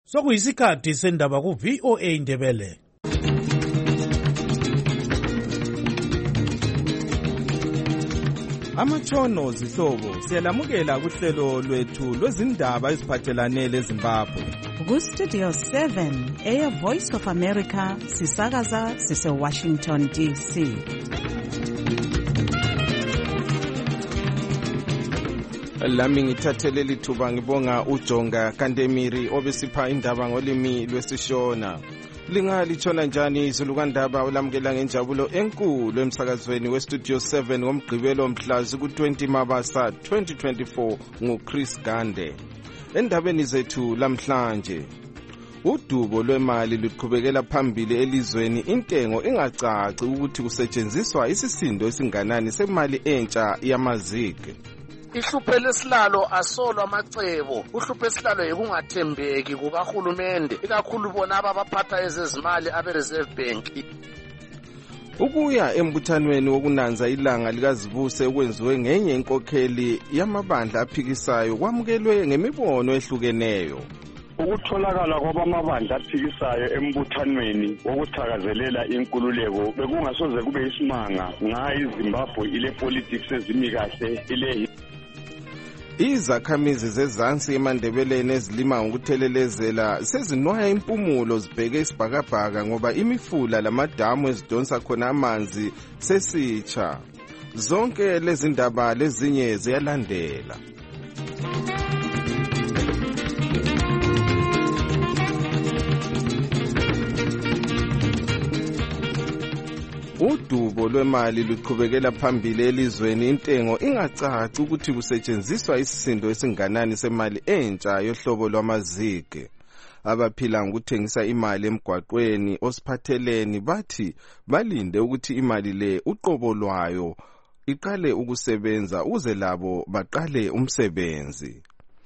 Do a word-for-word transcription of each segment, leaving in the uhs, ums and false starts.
Sokuyisikhathi sendaba ku V O A Ndebele. Amatshono zihlobo siyalamukela kuhlelo lwethu lwezindaba eziphathelane leZimbabwe. Ku Studio seven eya Voice of America sisakaza sise Washington D C. Lami ngithathele lithuba ngibonga uJonga Kandemiri obesipha indaba ngolimi lwesishona. Lingalithona njani izulukandaba ulamukela ngenjabulo enkulu emsakazweni weStudio seven ngomgqibelo mhlazi ku twenty Mabasa twenty twenty-four nguChris Gande. Endabeni zethu lamhlanje, udubo lwemali luqhubekela phambili elizweni, intengo ingacaci ukuthi kusetshenziswa isisindo esinganani semali entsha yamazike. Ihluphe lesilalo asolo amacebo, uhluphe lesilalo yikungathembeki kukahulumende, ikakhulu bona abaphatha ezezimali abe-Reserve Bank. Ukuya embuthanweni wokunanza ilanga likazibuse okwenziwe ngenye inkokheli yamabandla aphikisayo kwamukelwe ngemibono ehlukeneyo. Ukutholakala kwabamabandla aphikisayo embuthanweni wokuthakazelela inkululeko bekungasoze kube isimanga ngayo iZimbabwe ile politics ezimi kahle ile. Izakhamizi zezansi eMandebeleni ezilima ngokuthelelezela sezinwaya impumulo zibheke isibhakabhaka ngoba imifula lamadamu ezidonsa khona amanzi sesitsha. Zonke lezi ndaba lezinye ziyalandela. Udubo lwemali luqhubekela phambili elizweni, intengo ingacaci ukuthi kusetshenziswa isisindo esinganani semali entsha yohlobo lwamazike. Abaphila ngokuthengisa imali emgwaqweni osiphatheleni bathi balinde ukuthi imali le uqobo lwayo iqale ukusebenza ukuze labo baqale umsebenzi.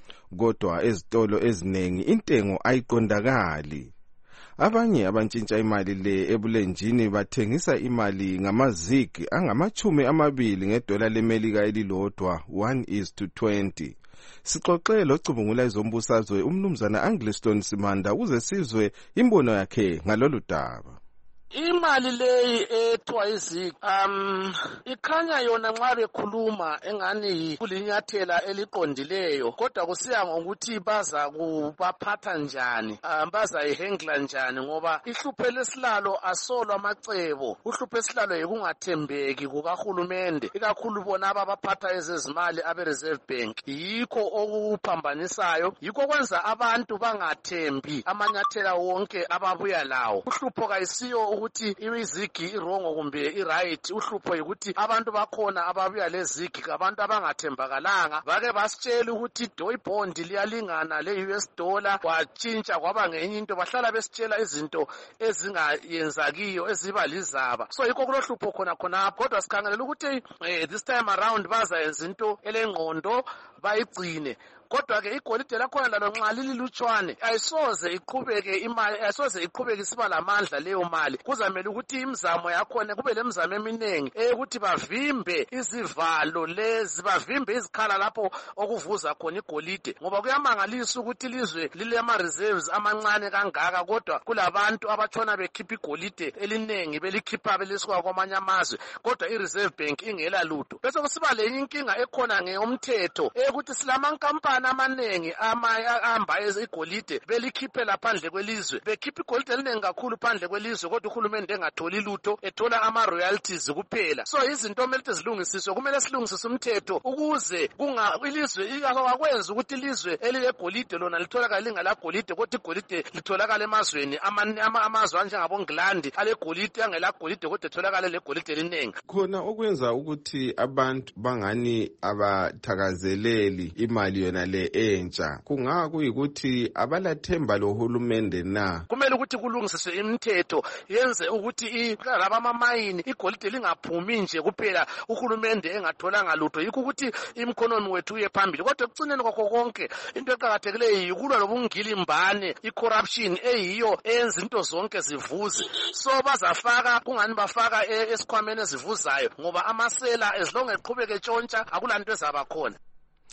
Kodwa ezitolo eziningi intengo ayiqondakali. Abanye abantshintsha imali le ebulenjini bathengisa imali ngamazigi angamachumi amabili ngedola leMelika elilodwa one is to twenty. Sixoxe locubungula izombusazwe umnumzana Angliston Simanda ukuze sizwe imbono yakhe ngalolu daba. Imali leyi ethiwa izigi um ikhanya yona nxa bekhuluma engani kulinyathela eliqondileyo, kodwa kusiya ngokuthi baza kubaphatha njani, um baza ihengla njani, ngoba ihluphe lesilalo asolo amacebo. Uhluphe lesilalo yikungathembeki kukahulumende, ikakhulu bona abaphatha ezezimali abe-Reserve Bank. Yikho okuphambanisayo, yikho kwenza abantu bangathembi amanyathela wonke ababuya lawo. Uhlupho kayisiyo ukuthi imizigi irongo kumbe iright, uhlupho yikuthi abantu bakhona ababuya lezigi abantu abangathembakalanga, bake basitshela ukuthi doy bond liyalingana le-U S dollar watshintsha kwaba ngenye into, bahlala besitshela izinto ezingayenzakiyo eziba lizaba. So yikho kulohlupho khona khona, kodwa sikhangelela ukuthi eh, this time around bazayenza into elengqondo bayigcine. Kodwa ke igolide lakhona lalo nxa lililutshwane ayisoze iqhubeke imali, ayisoze iqhubeke isiba lamandla leyo mali. Kuzamela ukuthi imizamo yakhona kube lemizamo eminengi ukuthi bavimbe izivalo lezi, bavimbe izikhala lapho okuvuza khona igolide, ngoba kuyamangalisa ukuthi ilizwe lilema reserves amancane kangaka, kodwa kulabantu abatshona bekhipha igolide elinengi belikhipha belisuka kwamanye amazwe, kodwa iReserve Bank ingela lutho. Bese kusiba lenye inkinga ekhona ngeyomthetho ukuthi silamankampani amanengi ahamba igolide belikhiphe laphandle kwelizwe, bekhipha igolide elinengi kakhulu phandle kwelizwe, kodwa uhulumende engatholi lutho, ethola ama-royalties kuphela. So izinto kumele zilungisiswe, kumele silungisise umthetho ukuze kunga ilizwe ikakwenza ukuthi ilizwe elilegolide lona litholakala lingalagolide, kodwa igolide litholakala emazweni amazwe anjengabongilandi alegolide angelagolide, kodwa etholakala legolide elinengi. Khona okwenza ukuthi abantu bangani abathakazeleli imali yona le entsha kungaka kuyikuthi abalathemba lohulumende na. Kumele ukuthi kulungisiswe imithetho yenze ukuthi laba amamayini igolide lingaphumi nje kuphela uhulumende engatholanga lutho, yikho ukuthi imkhonomi wethu uye phambili. Kodwa ekucineni kwakho konke into eqakathekileyo yikulwa lobungilimbane, i-corruption eyiyo eyenza into zonke zivuze. So bazafaka kungani bafaka esikhwameni ezivuzayo, ngoba amasela as long eqhubeke tshontsha akulanto ezaba khona.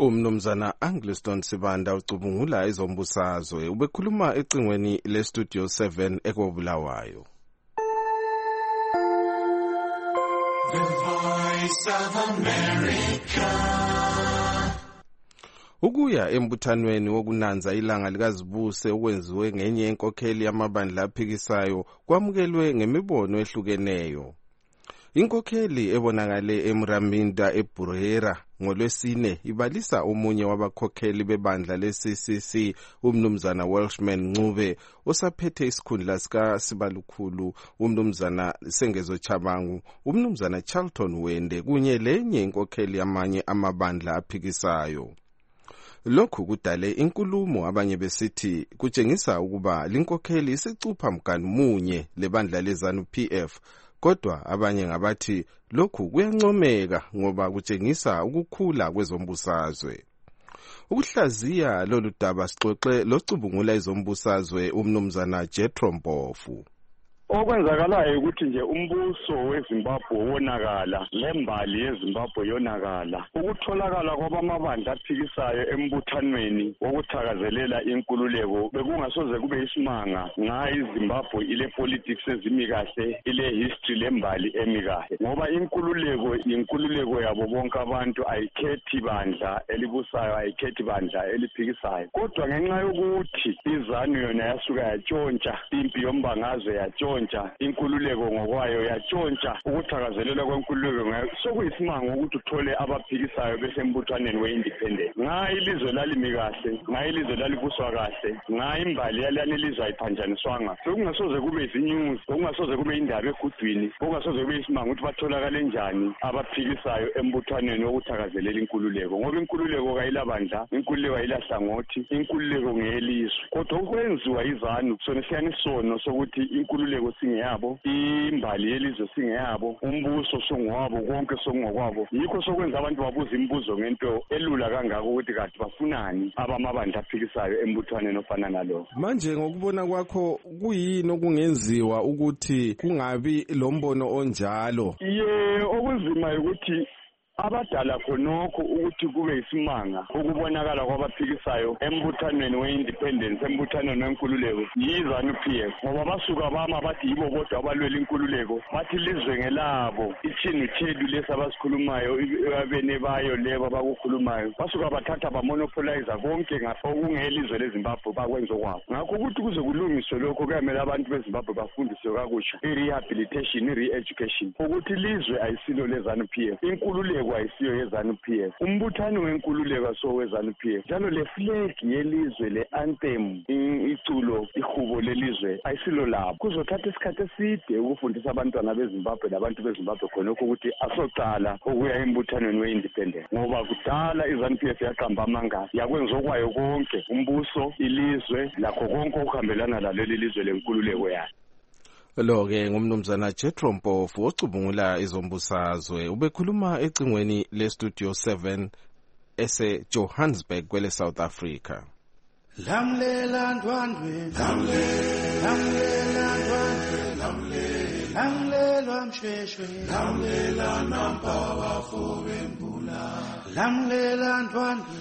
Umnumzana Angliston Sibanda ucubungula izombusazwe ubekhuluma ecingweni leStudio seven ekobulawayo. The Voice of America. Ukuya embuthanweni wokunanza ilanga likazibuse okwenziwe ngenye enkokheli yamabandla aphikisayo kwamukelwe ngemibono ehlukeneyo. Inkokheli ebonakale eMraminda eBurera ngolwesine ibalisa omunye wabakhokheli bebandla le-C C C umnumzana Welshman Ncube osaphethe isikhundla sika Sibalukhulu umnumzana Sengezo Chabangu umnumzana Charlton Wende kunye lenye inkokheli yamanye amabandla aphikisayo. Lokhu kudale inkulumo abanye besithi kutshengisa ukuba linkokheli isicupha mganu munye lebandla leZANU P F. Kodwa abanye ngabathi lokhu kuyancomeka ngoba kutshengisa ukukhula kwezombusazwe. Ukuhlaziya lolu daba sixoxe locubungula izombusazwe umnumzana Jethro Mpofu. Okwenzakalayo ukuthi nje umbuso weZimbabwe wonakala lembali yeZimbabwe yonakala ukutholakala kwabamabandla aphikisayo embuthanweni wokuthakazelela inkululeko bekungasoze kube isimanga nxa iZimbabwe ile politics ezimi kahle ile history lembali emi kahle ngoba inkululeko inkululeko yabo bonke abantu ayikhethi bandla elibusayo ayikhethi bandla eliphikisayo kodwa ngenxa yokuthi iZANU yona yasuka yatshontsha impi yombangazwe yatshontsha inkululeko ngokwayo yatshontsha ukuthakazelela kwenkululeko sokuyisimanga ukuthi uthole abaphikisayo besembuthaneni we-independent nxa ilizwe lalimi kahle nxa ilizwe lalibuswa kahle nxa imbali yalani ilizwe ayiphanjaniswanga sokungasoze kube izinyuzi sokungasoze kube indaba egudwini sokungasoze kube isimanga ukuthi batholakale njani abaphikisayo embuthaneni wokuthakazelela inkululeko ngoba inkululeko kayilabandla inkululeko ayilahlangothi inkululeko ngeyelizwe kodwa ukwenziwa iZANU sona siyanisono sokuthi inkululeko singeyabo imbali yelizwe singeyabo umbuso songwabo konke songokwabo yikho sokwenza abantu babuza imibuzo ngento elula kangaka ukuthi kade bafunani abamabandla aphikisayo embuthaneni ofana nalo. Manje ngokubona kwakho kuyini okungenziwa ukuthi kungabi lombono onjalo? Ye okuzima ukuthi abadala khonokho ukuthi kube isimanga ukubonakala kwabaphikisayo embuthanweni we-independence embuthanweni wenkululeko yiZANU P F ngoba basuka bama bathi yibo bodwa abalwela inkululeko bathi lizwe ngelabo ichinu chelu lesi abasikhulumayo abene bayo lebo abakukhulumayo basuka bathatha bamonopolize konke okungelizwe leZimbabwe bakwenza okwabo ngakho ukuthi kuze kulungiswe lokho kuyamele abantu beZimbabwe bafundiswe kakusha i-rehabilitation i-re-education ukuthi lizwe ayisilo leZANU P F inkululeko ayisiyo yeZANU P F umbuthano wenkululeko so weZANU P F njalo le flag yelizwe le anthem iculo ihubo lelizwe ayisilo lapho kuzothatha isikhathi eside ukufundisa abantwana beZimbabwe labantu beZimbabwe khonokho ukuthi asocala ukuya embuthanweni we-independent ngoba kudala iZANU P F yaqamba amanga yakwenza okwayo konke umbuso ilizwe lakho konke okuhambelana laleli lizwe lenkululeko yakhe. Lo-ke ngumnumzana Jethro Mpofu ocubungula izombusazwe ubekhuluma ecingweni leStudio seven ese-Johannesburg kwele South Africa. Lamlela ndwandwe lamlela ndwandwe lamlela msheshwe lamlela nampawa fobembula lamlela ndwandwe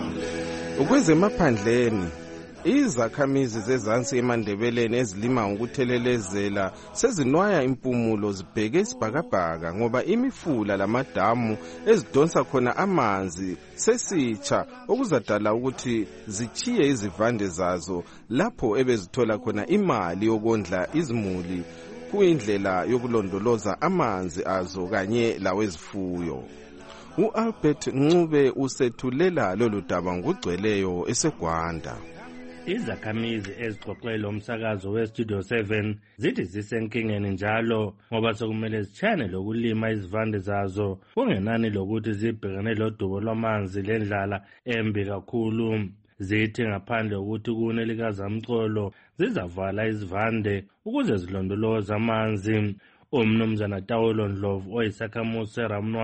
Ukwezemaphandleni izakhamizi zezansi eMandebeleni ezilima ngokuthelelezela sezinwaya impumulo zibheke isibhakabhaka ngoba imifula lamadamu ezidonsa khona amanzi sesitsha okuzadala ukuthi zichiye izivande zazo lapho ebezithola khona imali yokondla izimuli kuyindlela yokulondoloza amanzi azo kanye lawezifuyo. U-Albert Ncube usethulela lolu daba ngugcweleyo eseGwanda. Izakhamizi ezixoxela umsakazo weStudio seven zithi zisenkingeni njalo ngoba sokumele zichane lokulima izivande zazo kungenani lokuthi zibhekane lodubo lwamanzi lendlala embi kakhulu. Zithi ngaphandle ukuthi kune likazamcolo zizavala izivande ukuze zilondoloze amanzi. Umnumzana Tawolo Ndlovu oyisakhamuzi seRamnwana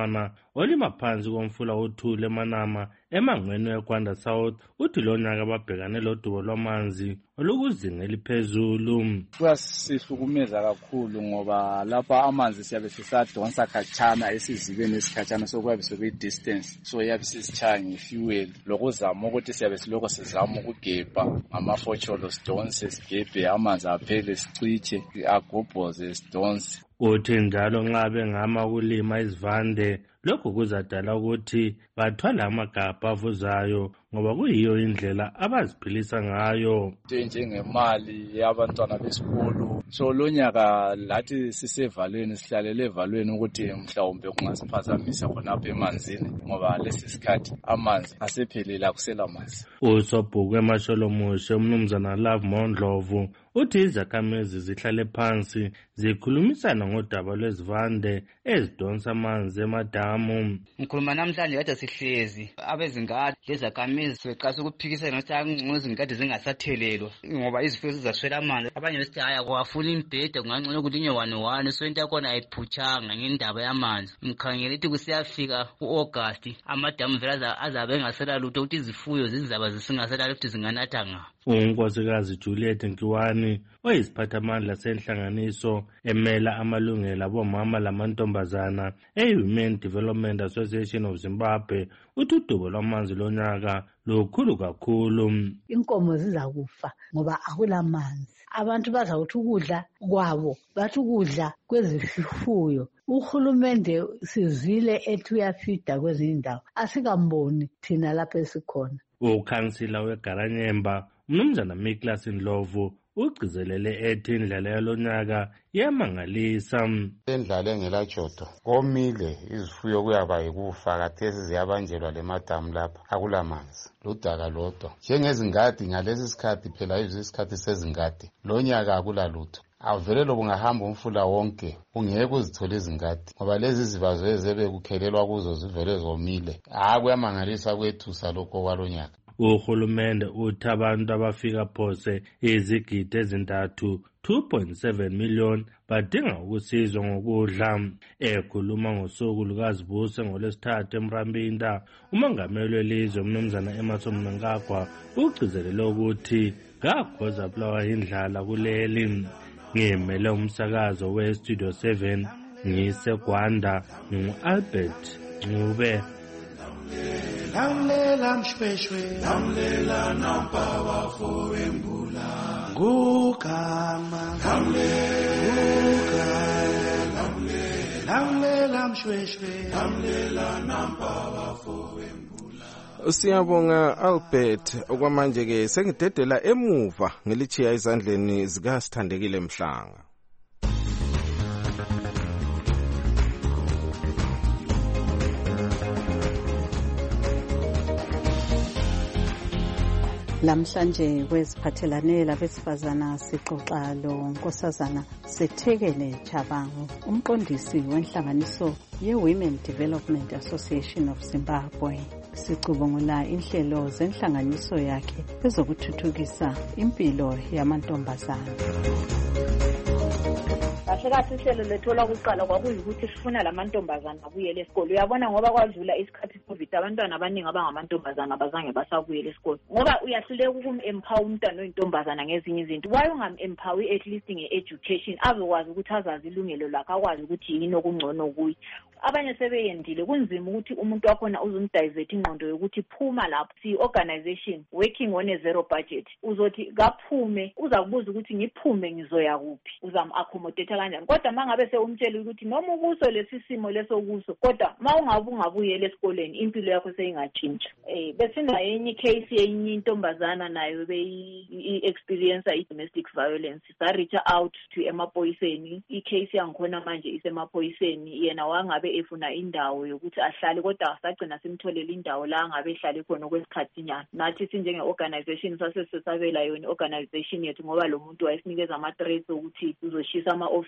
olima phansi komfula uthule eManama emangweni weGwanda South uthi lo nyaka babhekane lodubo lwamanzi olukuzinga eliphezulu. Kuyasihlukumeza kakhulu ngoba lapha amanzi siyabe sisadonsa khatshana esizibeni esikhatshana sokuyabe sokuyi distance so yabe sisitshaya ngefuel lokuzama ukuthi siyabe siloko sizama ukugebha ngamafosholo sidonse sigebhe amanzi aphele siciche agobhoze sidonse. Uthi njalo nxa bengama ukulima izivande lokhu kuzadala ukuthi bathwala amagabha avuzayo ngoba kuyiyo indlela abaziphilisa ngayo. Njengemali yabantwana besikolo so lonyaka lathi sisevalweni sihlalele evalweni ukuthi mhlawumbe kungasiphazamisa khonapha emanzini ngoba lesi sikhathi amanzi asephelile akusela manzi. Usobhuku eMasholomushe umnumzana Love Mondlovu uthi izakhamizi zihlale phansi zikhulumisana ngodaba lwezivande ezidonsa amanzi emadamu. Ngikhuluma namhlanje kade sihlezi abezingadi lezakhamizi seqasa ukuphikisana ukuthi ngezingadi zingasathelelwa ngoba izifo zizaswela amanzi. Abanye besithi haya kwafuna imbhede kungangcono ukuthi inye one one so into yakona ayiphuchanga ngendaba yamanzi. Ngikhangela ukuthi kusiyafika uAugust amadamu vela azabe engasela lutho ukuthi izifuyo zizaba zisingasela ukuthi zinganatha nga. uNkosikazi Juliet Nkiwani oyisiphathamandla senhlanganiso emela amalungelo abomama lamantombazana e-Women Development Association of Zimbabwe uthi udubo lwamanzi lonyaka lukhulu kakhulu. Inkomo zizakufa ngoba akulamanzi. Abantu bazawuthi ukudla kwabo bathi ukudla kwezifuyo. Uhulumende sizile ethi uyafida kwezinye indawo asikamboni thina lapha esikhona. Ukhansila weGaranyemba umnumzana Miklas Ndlovu ugcizelele ethi indlela yalonyaka yamangalisa. Indlela engelajodo komile izifuyo kuyaba yikufa kathesi ziyabanjelwa lemadamu lapha akulamanzi ludaka lodwa njengezingadi ngalesi sikhathi phela isikhathi sezingadi lonyaka akulalutho. Avele lo bungahamba umfula wonke ungeke uzithola izingadi ngoba lezi zivazo ezebe kukhelelwa kuzo zivele zomile. Ha kuyamangalisa kwethusa lokho kwalonyaka. Uhulumende uthi abantu abafika phose izigidi ezintathu two point seven million badinga ukusizwa ngokudla. Ekhuluma ngosuku lukaZibuse ngolwesithathu eMrambinda umongameli welizwe umnumzana Emmerson Mnangagwa ugcizelele ukuthi ngakhoza bulawa indlala kuleli. Ngimele umsakazo we-Studio seven ngiseGwanda ngingu-Albert Ncube. Lamlela mshweshwe lamlela nampa bafowembula ngugama lamlela lamlela mshweshwe lamlela nampa bafowembula. Siyabonga Albert. Okwamanje ke sengidedela emuva ngelichiya izandleni zika Sithandekile Mhlanga. Lamhlanje kweziphathelane labesifazana sixoxa lo Nkosazana Sethekele Chabangu, umqondisi wenhlanganiso ye-Women Development Association of Zimbabwe. Sicubungula inhlelo zenhlanganiso yakhe ezokuthuthukisa impilo yamantombazana. Kahle ihlelo lethola ukuqala kwakuyikuthi sifuna lamantombazana abuyele esikole. Uyabona ngoba kwadlula isikhathi COVID abantwana abaningi abangamantombazana abazange basabuyele esikole. Ngoba uyahluleka ukum-empower umntwana oyintombazana ngezinye izinto. Why ungam-empower at least nge-education azokwazi ukuthi azazi ilungelo lakhe akwazi ukuthi yini okungcono kuye. Abanye sebeyendile kunzima ukuthi umuntu wakhona uzumdivert ingqondo yokuthi phuma lapho si organization working on a zero budget uzothi kaphume uzakubuza ukuthi ngiphume ngizoya kuphi uzam accommodate kanjani. Kodwa mangabe sewumtshela ukuthi noma ukuso lesi simo leso kuso kodwa mawungabe ungabuyela esikoleni impilo yakho seyingatshintsha. Eh besinda enye case yenye intombazana nayo beyi experience i domestic violence sa reach out to emaphoyiseni. I case yangikhona manje isemaphoyiseni yena wangabe efuna indawo yokuthi ahlale kodwa asagcina simtholela indawo la ngabe ehlale khona okwesikhathi nyana. Nathi sinjenge organization sasesisabela yona organization yethu ngoba lo muntu wayesinikeza ama threats ukuthi uzoshisa ama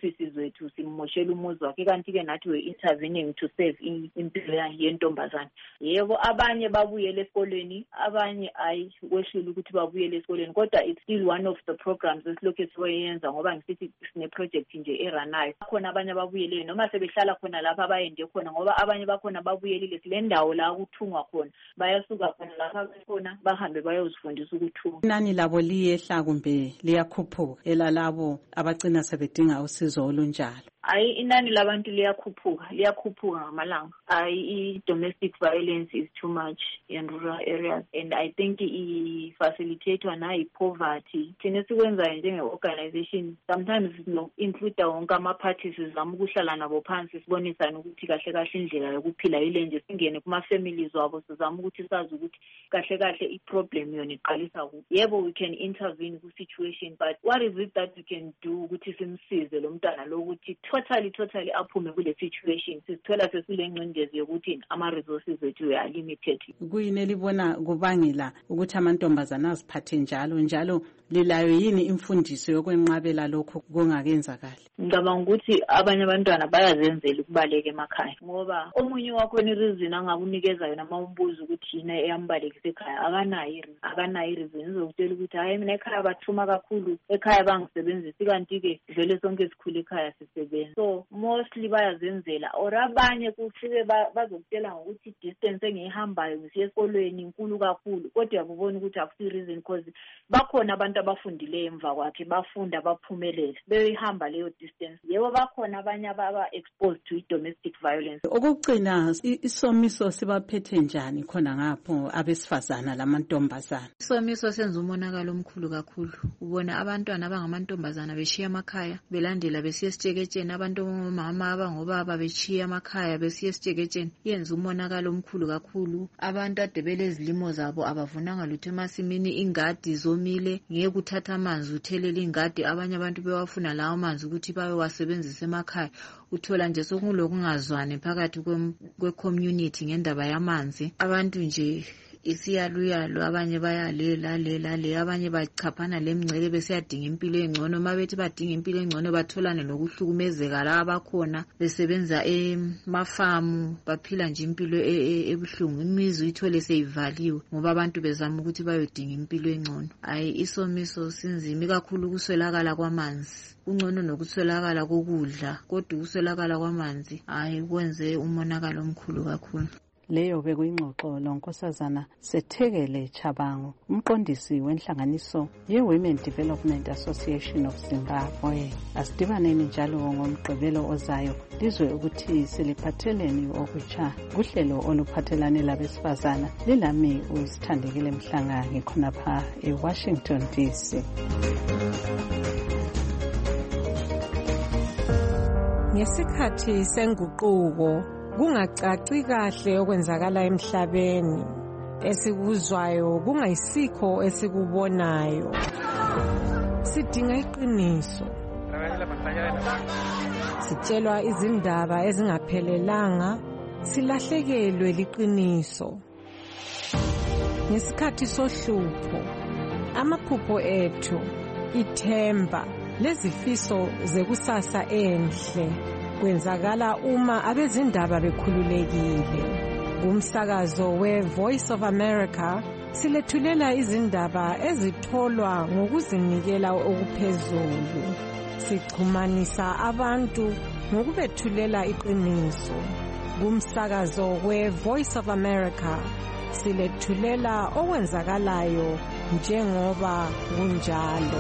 offices wethu simmoshela umuzi wakhe kanti-ke nathi we intervening to save impilo yentombazane. Yebo abanye babuyele esikolweni, abanye ayi kwehlule ukuthi babuyele esikolweni, kodwa it's still one of the programs esilokhu siyenza ngoba ngisithi sine project nje eranayo. Khona abanye ababuyele noma sebehlala khona lapha abayende khona ngoba abanye bakhona babuyelile sile ndawo la ukuthungwa khona bayasuka khona lapha khona bahambe bayozifundisa ukuthunga. Inani labo liyehla kumbe liyakhuphuka elalabo abagcina sebedinga usizo olunjalo? Ayi inani labantu liyakhuphuka liyakhuphuka ngamalanga. Ayi domestic violence is too much in rural areas and I think I facilitatewa na I poverty. Thina sikwenza njenge organization sometimes no include wonke ama parties sizama ukuhlala nabo phansi sibonisana ukuthi kahle kahle indlela yokuphila ile nje singene kuma families wabo sizama ukuthi sazi ukuthi kahle kahle I problem yona iqalisa ku. Yebo we can intervene ku situation but what is it that we can do ukuthi simsize lo mntana lo ukuthi totally totally aphume kule situation sisithola sesile ngcindezi yokuthi ama resources wethu are limited. Kuyini libona kubangela ukuthi amantombazana aziphathe njalo njalo lilayo yini imfundiso yokwenqabela lokho kungakenzakali? Ngicabanga ukuthi abanye abantwana bayazenzela ukubaleka emakhaya ngoba omunye wakho ni reason angakunikeza yona mawumbuza ukuthi yina eyambalekisa ekhaya akanayo ireason akanayo ireason uzokutshela ukuthi hayi mina ekhaya bathuma kakhulu ekhaya bangisebenzisi kanti ke vele sonke sikhule ekhaya sisebenza. So mostly bayazenzela or abanye kufike bazokutshela ukuthi distance engihambayo ngisiya esikolweni inkulu kakhulu kodwa uyabona ukuthi akusi reason because bakhona abantu abafundileyo emva kwakhe bafunda baphumelele beyihamba leyo distance. Yebo bakhona abanye ababa exposed to domestic violence. Okugcina isomiso sibaphethe njani khona ngapho abesifazana lamantombazana? Isomiso senza umonakalo omkhulu kakhulu. Ubona abantwana abangamantombazana beshiya emakhaya belandela besiya esitsheketsheni, abantu omama abangobaba beshiya emakhaya besiya esitsheketsheni. Yenza umonakalo omkhulu kakhulu. Abantu ade belezilimo zabo abavunanga lutho emasimini, ingadi zomile, ngeke uthatha amanzi uthelele ingadi, abanye abantu bewafuna lawo amanzi ukuthi bawe wasebenzisa emakhaya. Uthola nje sokulokungazwane phakathi kwe community ngendaba yamanzi. Abantu nje isiyaluyalo abanye bayalela lela le abanye bachaphana lemngcele besiyadinga impilo engcono mabethi badinga impilo engcono batholane nokuhlukumezeka la abakhona besebenza emafamu baphila nje impilo ebuhlungu imizi ithole seyivaliwe ngoba abantu bezama ukuthi bayodinga impilo engcono. Ayi isomiso sinzima kakhulu kuswelakala kwamanzi ungcono nokuswelakala kokudla kodwa ukuswelakala kwamanzi ayi kwenze umonakalo omkhulu kakhulu. Leyo bekuyingxoxo lonkosazana Sethekele Chabangu umqondisi wenhlanganiso ye-Women Development Association of Zimbabwe. Asidibaneni njalo ngomgqibelo ozayo lizwe ukuthi siliphatheleni okutsha kuhlelo oluphathelane labesifazana lilami uSithandekile Mhlanga ngikhonapha eWashington D C. Ngesikhathi senguquko kungacaci kahle okwenzakala emhlabeni esikuzwayo kungayisikho esikubonayo sidinga iqiniso sitshelwa izindaba ezingaphelelanga silahlekelwe liqiniso ngesikhathi sohlupho amaphupho ethu ithemba lezifiso zekusasa enhle kwenzakala uma abezindaba bekhululekile. Umsakazo we-Voice of America silethulela izindaba ezitholwa ngokuzinikela okuphezulu. Sixhumanisa abantu ngokubethulela iqiniso. Umsakazo we-Voice of America silethulela okwenzakalayo njengoba kunjalo.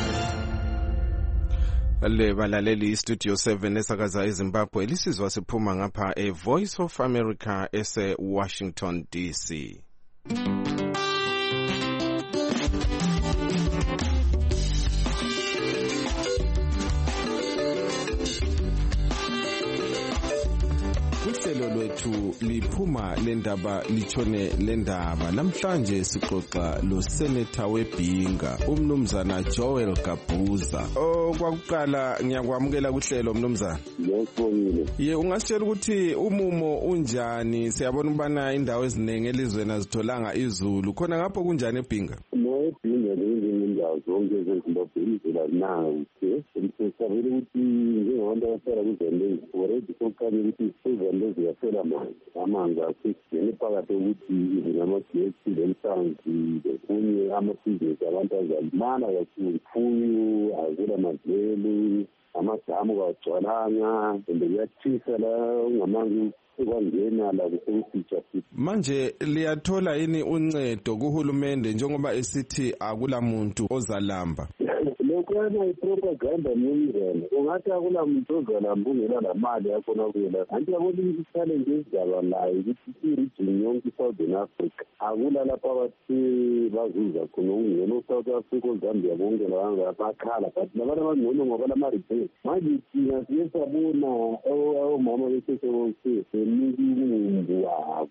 Le balaleli Studio seven esakaza eZimbabwe lisizwa siphuma ngapha e Voice of America ese Washington D C. Uhlelo lwethu liphuma lendaba litshone lendaba namhlanje sixoxa lo senator weBhinga umnumzana Joel Gabuza. Oh kwakuqala ngiyakwamukela kuhlelo mnumzana. Ngiyabonga. Ye ungasitshela ukuthi umumo unjani siyabona ubana indawo ezinenge elizweni azitholanga izulu khona ngapho kunjani eBhinga? No eBhinga indawo zonke ezezimbabwe indlela nayo sisabele ukuthi njengabantu abahlala kuzambezi already sokukhanye ukuthi ezambezi yaphela manzi amanzi asesigene phakathi ukuthi izinamagesi lemhlanzi lekunye amabhizinesi abantu azalimala kakhulu fuyo akula madlelo amadamu kawagcwalanga and kuyathisa la ungamanzi ekwangena la kusefitsha futhi. Manje liyathola yini uncedo kuhulumende njengoba esithi akula muntu ozalamba? Lokwana ipropaganda mnumzana ungathi akula muntu ozalamba ungela la mali yakhona kuyela anti yabona i-challenge ezidalwa layo ukuthi i-region yonke i-Southern Africa akula lapha abathi bazuza khona ukungena u-South Africa oZambia bonke labanga bakhala but labantu abangcono ngoba lama-repair manje thina siye sabona omama besesebonke semiki umumbu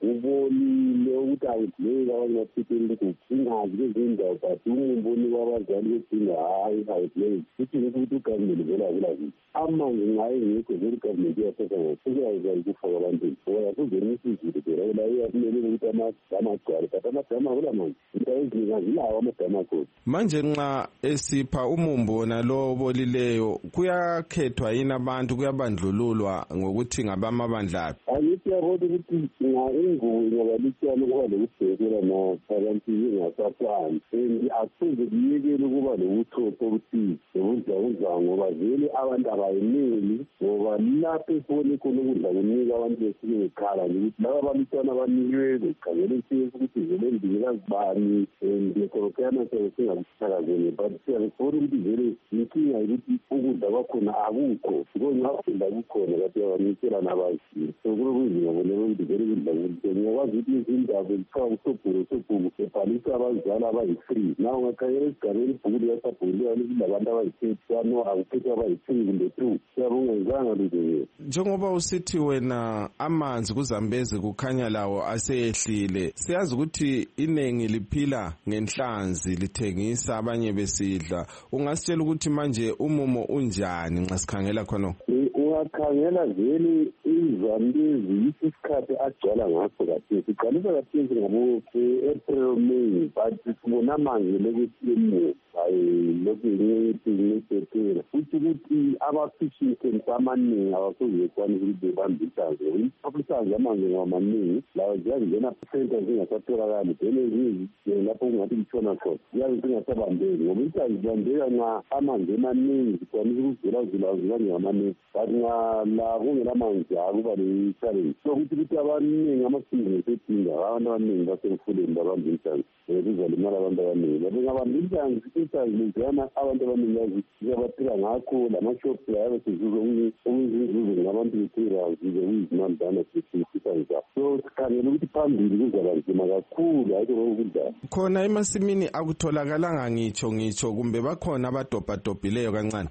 akubonile ukuthi awudleki abanye baphithela inkukhu ingazi kwezindawo but umumbu onika abazali bedinga hayi awudleki futhi ukuthi ugovernment vele akulazi amanzi ngayo ngikho vele ugovernment iyathatha ngokuyaza ukufaka abantwini ngoba kuzonisa izulu phela la iyafunekile ukuthi amadamu agcwale but amadamu akula manzi indawo eziningi azilawo amadamu akhona. Manje nxa esipha umumbu wona lo obolileyo kuyakhethwa yini abantu kuyabandlululwa ngokuthi ngabamabandla aphi? Angithi yabona ukuthi nga ingubo ngoba litshalo kuba lokubhekela nabantu ingasafani and akuze kuyekele ukuba lobuthotho okuthile nobudlabudlanga ngoba vele abantu abayimeli ngoba lapho efoni khona ukudla kunika abantu besuke bekhala nje ukuthi laba bantwana abanikiwe bekhangele isiyesi ukuthi vele ndingekazibani ngekorokana sebe singakuthakazeni but siyakufona ukuthi vele inkinga yokuthi ukudla kwakhona akukho ngokungakudla kukhona kati abanikela nabazini so kulokuzinga boneke ukuthi vele kudla kuhle ngiyakwazi ukuthi izindaba ezifaka kusobhuro sobhuku ebhalisa abazali abayi-three naw ungakhangela esigabeni ibhuku likasabhuliwa ukuthi labantu abayi-thirty kwano akuphethe abayi-three kumbe two siyabongezanga lutho. Njengoba usithi wena amanzi kuZambezi kukhanya lawo aseyehlile siyazi ukuthi iningi liphila ngenhlanzi lithengisa abanye besidla ungasitshela ukuthi manje umumo unjani nxa sikhangela khona? Ungakhangela vele iZambezi yisi isikhathi agcwala ngaso kathesi siqalisa kathesi ngabo April May but sibona amanzi lokuthi hayi lokhu ngesephela futhi ukuthi aba-fishing camps amaningi abasozekwanisa ukuthi bebambe inhlanzi isanzi amanzi ngamaningi lawo ziyangena center zingasatholakali then ezinye lapho kungathi litshona khona ziyabe zingasabambeki ngoba inhlanzi zibambeka nxa amanzi emaningi zikwanisa ukuzulazula zibangamaningi but la kungela manzi akuba le-challenge sokuthi ukuthi abaningi amabhizinesi edinga abantu abaningi basemfuleni babambe inhlanzi kuzalimala abantu abaningi but ngabambe inhlanzi inhlanzi leziyana abantu abaningi ziyabaphila ngakho lamashophu layabe sezuza okuzinzuzo ngabantu be-serials kuyizimali dana sisisani zabo so sikhangela ukuthi phambili kuzaba nzima kakhulu hayi kokudlala khona emasimini akutholakala ngitsho ngitsho kumbe bakhona abadobhadobhileyo kancane.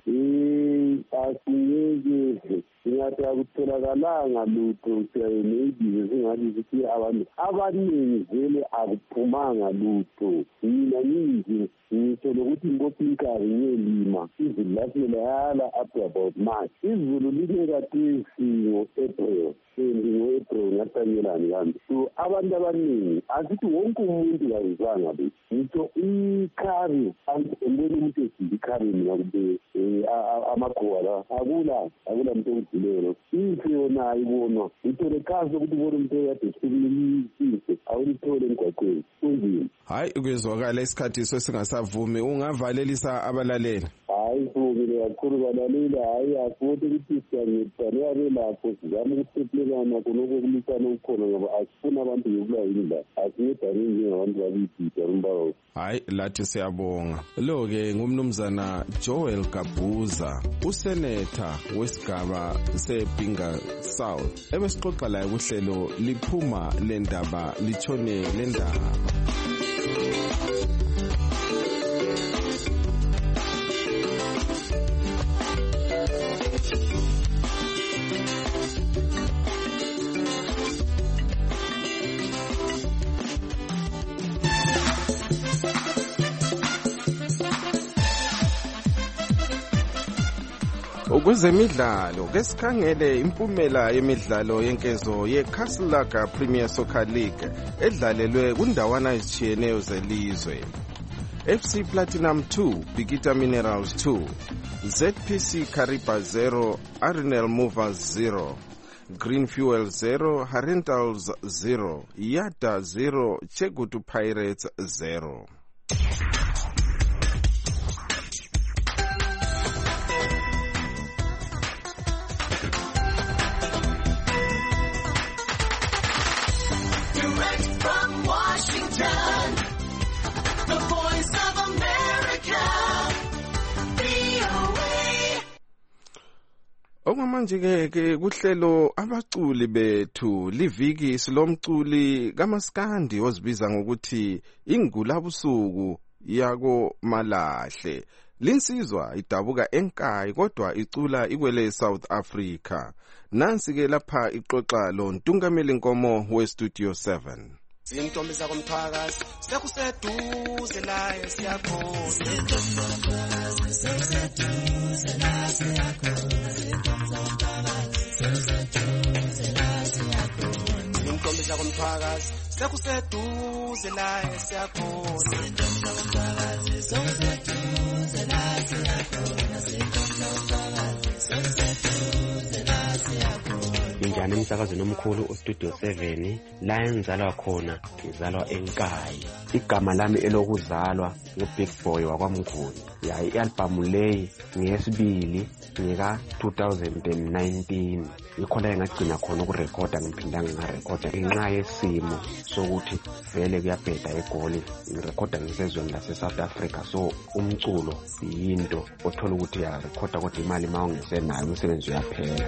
Asiyeke singathi akutholakalanga lutho siyayeneyibize singathi sithi abantu abaningi vele akuphumanga lutho mina ngizi ngitsho lokuthi ngophinkari ngiyelima izulu laphela yala up to about March izulu line kathesi ngo-April sendi ngo-April ngathanyelani kambi so abantu abaningi asithi wonke umuntu kayizanga be ngitsho ikhari ambeni umuntu esidla ikhari mina kube amakhowa la akula akula muntu okudilelo inhle yona ayibonwa ithole kahle ukuthi ubone umuntu eyade sibilisize awulithole emgwaqweni kunzima. Hayi kuyezwakala isikhathi sesingasavumi ungavalelisa abalaleli. Hayi sibongile kakhulu balaleli hayi akuthi ukuthi siyancedisana yabe lapho sizama ukusephulekana khonoko kulisana ukukhona ngoba asifuna abantu yokula yindla asincedane njengabantu babiyibhida umbawo. Hayi lathi siyabonga lo-ke ngumnumzana Joel Gabuza usenetha wesigaba seBinga South ebesixoxa laye kuhlelo liphuma lendaba litshone lendaba. Kwezemidlalo ke sikhangele impumela yemidlalo yenkezo yeCastlelaga Premier Soccer League edlalelwe kundawana ezitshiyeneyo zelizwe. F C Platinum two, Bikita Minerals two, Z P C Kariba zero, Arinel Movers zero, Green Fuel zero, Harentals zero, Yata zero, Chegutu Pirates zero. Direct from Washington, the voice of America, V O A. Okwamanje ke ke kuhlelo abaculi bethu liviki silomculi kaMaskandi ozibiza ngokuthi ingulabusuku yako Malahle. Linsizwa idabuka enkayi kodwa icula ikwele South Africa. Nansi ke lapha ixoxa lo Ntungameli Nkomo we Studio seven. Zintombi zakomthwakazi sekuseduze la esiyakhona Zintombi zakomthwakazi sekuseduze la esiyakhona Zintombi zakomthwakazi sekuseduze la esiyakhona Zintombi zakomthwakazi sekuseduze la esiyakhona Zintombi zakomthwakazi sekuseduze la esiyakhona Njani emsakazweni omkhulu uStudio seven la enzalwa khona ngizalwa enkayi. Igama lami elokuzalwa nguBig Boy wakwamnguni. Ya i-album leyi ngiyesibili ngika two thousand nineteen. Yikho la engagcina khona ukurekhoda ngiphindanga ngarekhoda ngenxa yesimo sokuthi vele kuyabheda eGoli ngirekhoda ngisezweni lase South Africa, so umculo yinto othola ukuthi yarekhoda kodwa imali mawungesenayo umsebenzi uyaphela.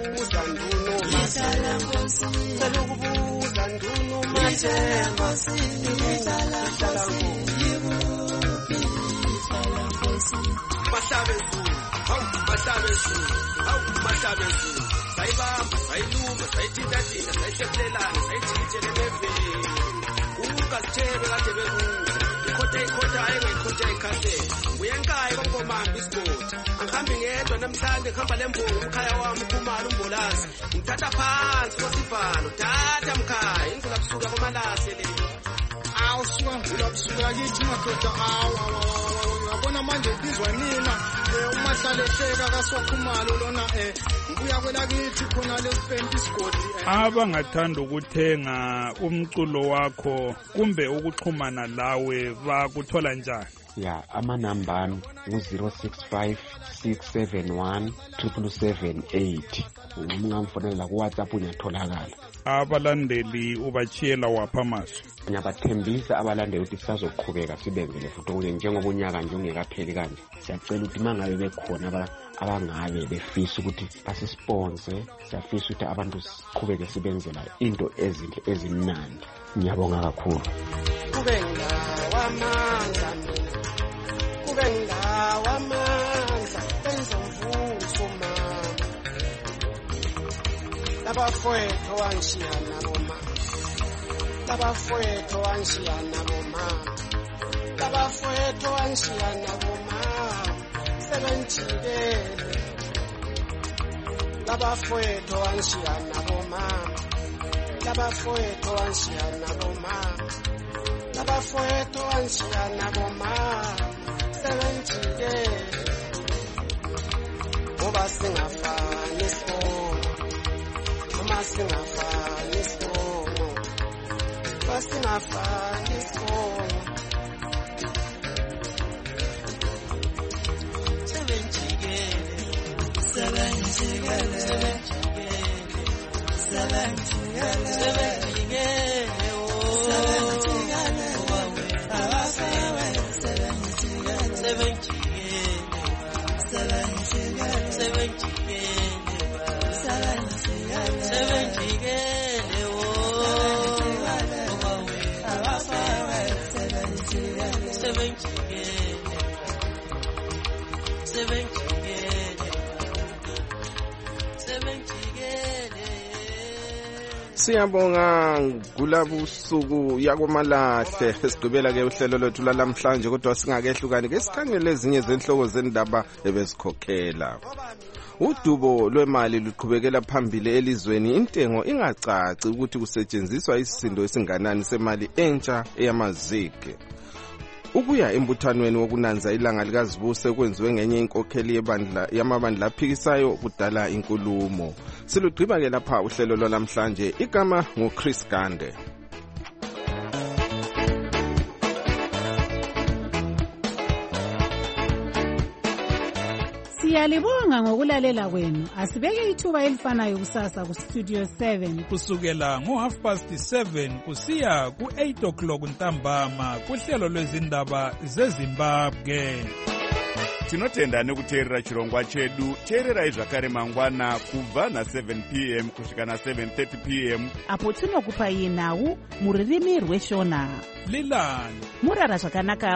Sayibamba, sayiluma, sayithintathina, sayihlephulelana, sayithithele neveni. Ukazithebe kade bekude, ikhotha ikhotha ayengayikhontha ikhathele. Uyenkayi konkomambi isigodi. Angihambi ngedwa namhlanje ngihamba lembovu umkhaya wami uphumala umbolazi. Ngithatha phansi kwasivalo, tata mkhaya, indlela busuka komalase le. Awu suka ngula busuka kithi madoda awu awu yabona manje bizwa nina umahlalehleka kaswakhumalo lona eh ngibuya kwela kithi khona lesipenti isigodi. Abangathanda ukuthenga umculo wakho kumbe ukuxhumana lawe bakuthola njani? Ya amanamba ami ngu zero six five six seven one seven seven eight. Ungamfonela ku WhatsApp unyatholakala. Abalandeli ubachiyela wapha amaso. Ngiyabathembisa abalandeli ukuthi sisazoqhubeka sibenzele futhi okunye njengoba unyaka nje ungekapheli kanje. Siyacela ukuthi mangabe bekhona abangabe befisa ukuthi basisponse, siyafisa ukuthi abantu siqhubeke sibenzela into ezinhle ezimnandi. Ngiyabonga kakhulu. Kube ngawa amandla mina, kube ngawa amandla benza umvuso mama. Labafowethu wangishiyana noma, labafowethu wangishiyana noma, labafowethu wangishiyana noma, sebenjikele. Labafowethu wangishiyana noma, labafowethu wangishiyana noma, labafowethu wangishiyana noma, sebenjikele. Ngoba singafani isibongo, noma singafani isibongo, ngoba singafani isibongo. Sebenjikele, sebenjikele, sebenjikele, sebenjikele, sebenjikele, abasebenzi sebenjikele, sebenjikele, sebenjikele, sebenjikele, sebenjikele, sebenjikele, abasebenzi sebenjikele, sebenjikele, sebenjikele, sebenjikele. Siyabonga kulabusuku yakomalahle esigqibela ke uhlelo lwethu lalamhlanje kodwa singakehlukani ke sikhangele ezinye zenhloko zendaba ebesikhokhela. Udubo lwemali luqhubekela phambili elizweni, intengo ingacaci ukuthi kusetshenziswa isisindo esinganani semali entsha eyamazike. ukuya embuthanweni wokunanza ilanga likazibuse kwenziwe ngenye inkokheli yebandla yamabandla aphikisayo kudala inkulumo. Silugqiba-ke lapha uhlelo lwalamhlanje. Igama nguChris Gande. Siyalibonga ngokulalela kwenu. Asibeke ithuba elifanayo kusasa ku Studio seven kusukela ngo half past seven kusiya ku eight o'clock ntambama kuhlelo lwezindaba zeZimbabwe. Tinotenda nekuteerera chirongwa chedu. Teererai zvakare mangwana kubva na seven p m kusvika na seven thirty p m apo tinokupai nhau muririmi rweshona. Lilani murara zvakanaka.